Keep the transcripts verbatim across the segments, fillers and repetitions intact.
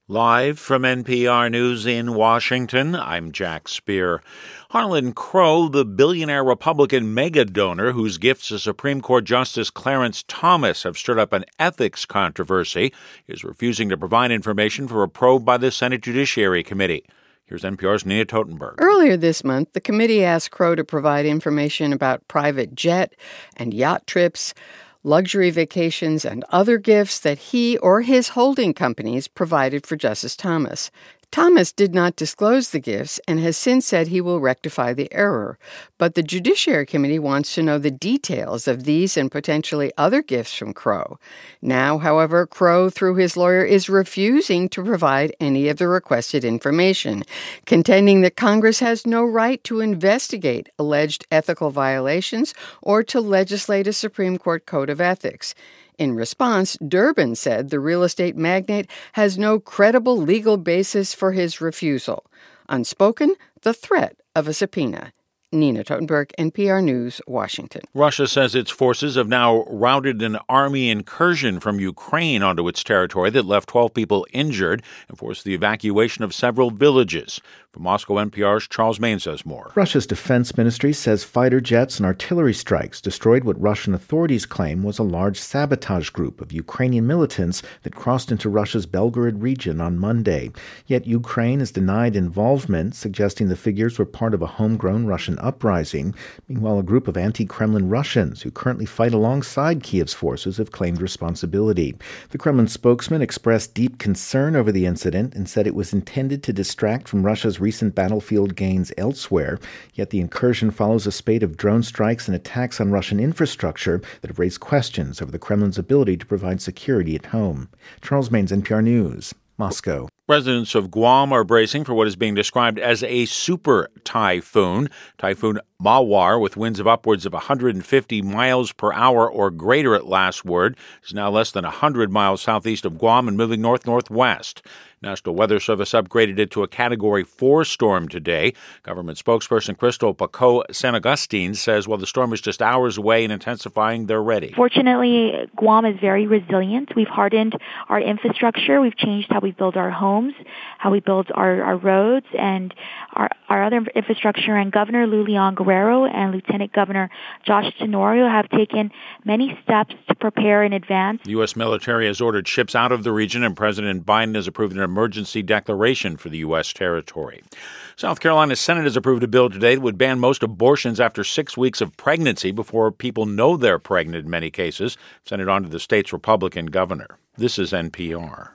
Live from N P R News in Washington, I'm Jack Speer. Harlan Crow, the billionaire Republican mega donor whose gifts to Supreme Court Justice Clarence Thomas have stirred up an ethics controversy, is refusing to provide information for a probe by the Senate Judiciary Committee. Here's N P R's Nina Totenberg. Earlier this month, the committee asked Crow to provide information about private jet and yacht trips, luxury vacations, and other gifts that he or his holding companies provided for Justice Thomas. Thomas did not disclose the gifts and has since said he will rectify the error. But the Judiciary Committee wants to know the details of these and potentially other gifts from Crow. Now, however, Crow, through his lawyer, is refusing to provide any of the requested information, contending that Congress has no right to investigate alleged ethical violations or to legislate a Supreme Court code of ethics. In response, Durbin said the real estate magnate has no credible legal basis for his refusal. Unspoken, the threat of a subpoena. Nina Totenberg, N P R News, Washington. Russia says its forces have now routed an army incursion from Ukraine onto its territory that left twelve people injured and forced the evacuation of several villages. From Moscow, N P R's Charles Maine says more. Russia's defense ministry says fighter jets and artillery strikes destroyed what Russian authorities claim was a large sabotage group of Ukrainian militants that crossed into Russia's Belgorod region on Monday. Yet Ukraine has denied involvement, suggesting the figures were part of a homegrown Russian uprising. Meanwhile, a group of anti-Kremlin Russians who currently fight alongside Kiev's forces have claimed responsibility. The Kremlin spokesman expressed deep concern over the incident and said it was intended to distract from Russia's recent battlefield gains elsewhere. Yet the incursion follows a spate of drone strikes and attacks on Russian infrastructure that have raised questions over the Kremlin's ability to provide security at home. Charles Maines, N P R News, Moscow. Residents of Guam are bracing for what is being described as a super typhoon. Typhoon Mawar, with winds of upwards of one hundred fifty miles per hour or greater at last word, is now less than one hundred miles southeast of Guam and moving north-northwest. National Weather Service upgraded it to a Category four storm today. Government spokesperson Crystal Paco San Agustin says while the storm is just hours away and intensifying, they're ready. Fortunately, Guam is very resilient. We've hardened our infrastructure. We've changed how we build our homes, how we build our, our roads, and our, our other infrastructure. And Governor Lou Leon Guerrero and Lieutenant Governor Josh Tenorio have taken many steps to prepare in advance. The U S military has ordered ships out of the region, and President Biden has approved an emergency declaration for the U S territory. South Carolina's Senate has approved a bill today that would ban most abortions after six weeks of pregnancy before people know they're pregnant in many cases. Sent it on to the state's Republican governor. This is N P R.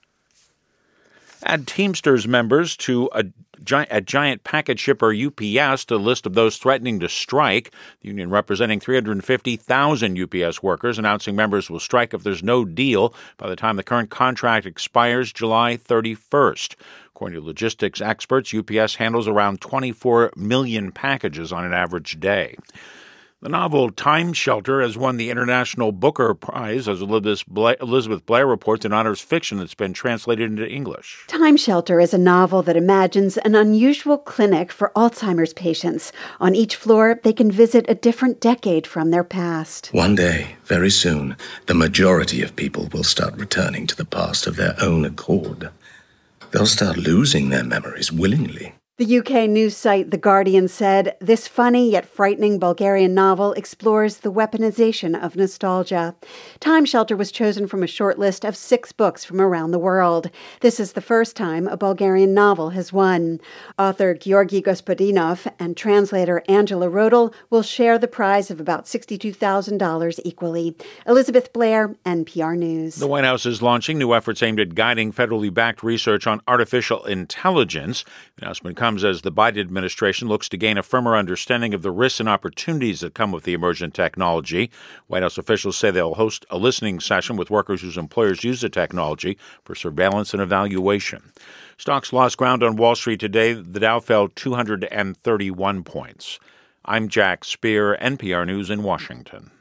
Add Teamsters members to a, a giant package shipper U P S to the list of those threatening to strike. The union representing three hundred fifty thousand U P S workers announcing members will strike if there's no deal by the time the current contract expires July thirty-first. According to logistics experts, U P S handles around twenty-four million packages on an average day. The novel Time Shelter has won the International Booker Prize, as Elizabeth Blair reports, in honors fiction that's been translated into English. Time Shelter is a novel that imagines an unusual clinic for Alzheimer's patients. On each floor, they can visit a different decade from their past. One day, very soon, the majority of people will start returning to the past of their own accord. They'll start losing their memories willingly. The U K news site The Guardian said, this funny yet frightening Bulgarian novel explores the weaponization of nostalgia. Time Shelter was chosen from a short list of six books from around the world. This is the first time a Bulgarian novel has won. Author Georgi Gospodinov and translator Angela Rodel will share the prize of about sixty-two thousand dollars equally. Elizabeth Blair, N P R News. The White House is launching new efforts aimed at guiding federally backed research on artificial intelligence. The announcement comes as the Biden administration looks to gain a firmer understanding of the risks and opportunities that come with the emergent technology. White House officials say they'll host a listening session with workers whose employers use the technology for surveillance and evaluation. Stocks lost ground on Wall Street today. The Dow fell two hundred thirty-one points. I'm Jack Speer, N P R News in Washington.